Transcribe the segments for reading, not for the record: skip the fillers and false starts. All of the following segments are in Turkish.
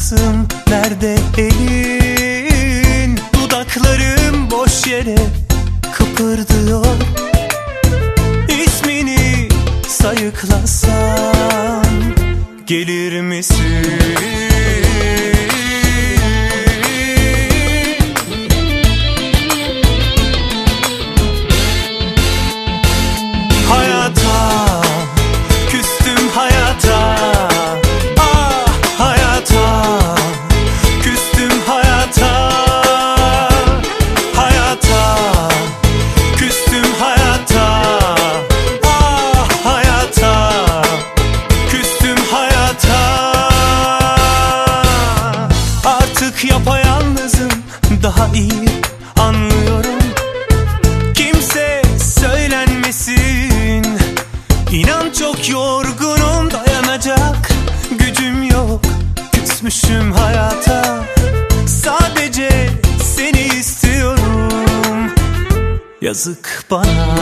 lazım. Nerede elin? Dudaklarım boş yere kıpırdıyor. İsmini sayıklasam gelir misin? Hayata küstüm, hayata. Ah hayata küstüm, hayata. Hayata küstüm, hayata. Ah hayata küstüm, hayata. Artık yapayalnızım, daha iyi anlıyorum. Kimse söylenmesin. İnan çok yorgunum, dayanacak gücüm yok. Küsmüşüm hayata, sadece seni istiyorum. Yazık bana.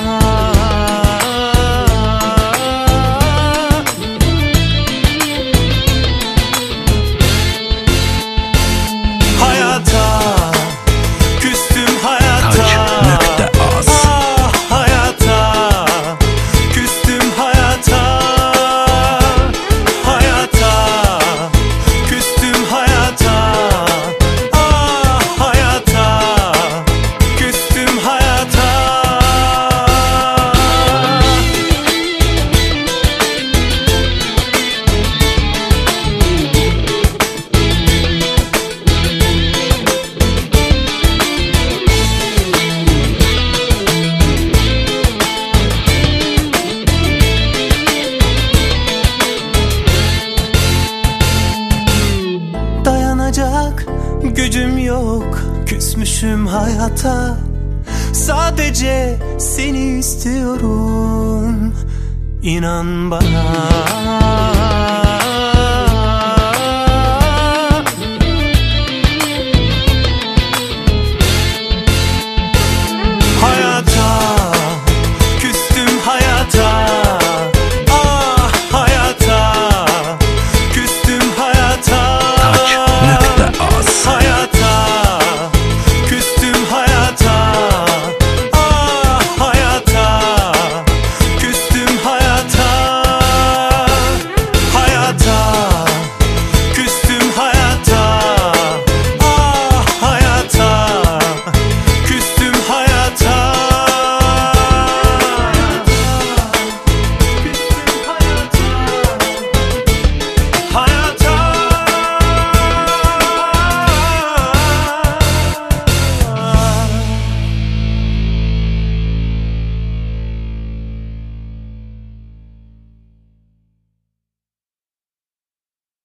Gücüm yok, küsmüşüm hayata. Sadece seni istiyorum. İnan bana.